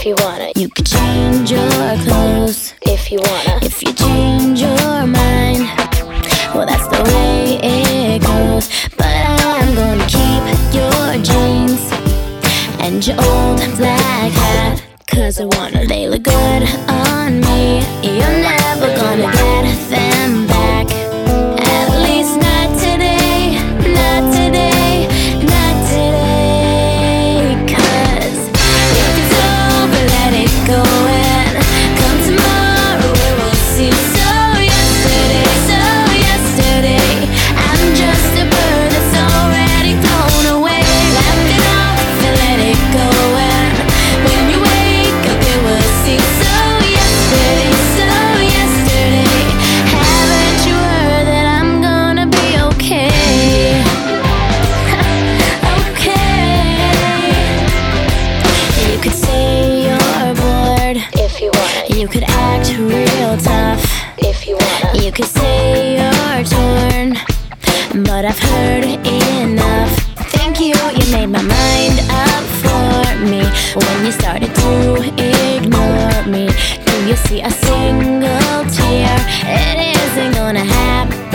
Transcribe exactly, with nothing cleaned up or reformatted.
you wanna. You could change your clothes If you wanna. if you change your mind. Well, that's the way it goes. But I'm gonna keep your jeans and your old black hat, 'cause I wanna. They look good on me. You're never gonna get them back. At least not today, not today, not today. 'Cause if it's over, let it go, and come tomorrow we will see. So yesterday, so yesterday, I'm just a bird that's already flown away. Left it off and let it go, and when you wake up it will see. So yesterday, so yesterday, haven't you heard that I'm gonna be okay? Okay. You could say you're bored, If you wanna. you could act real tough, If you wanna. you could say you're torn, but I've heard enough. Thank you, you made my mind up for me. When you started to ignore me, do you see a single tear? It isn't gonna happen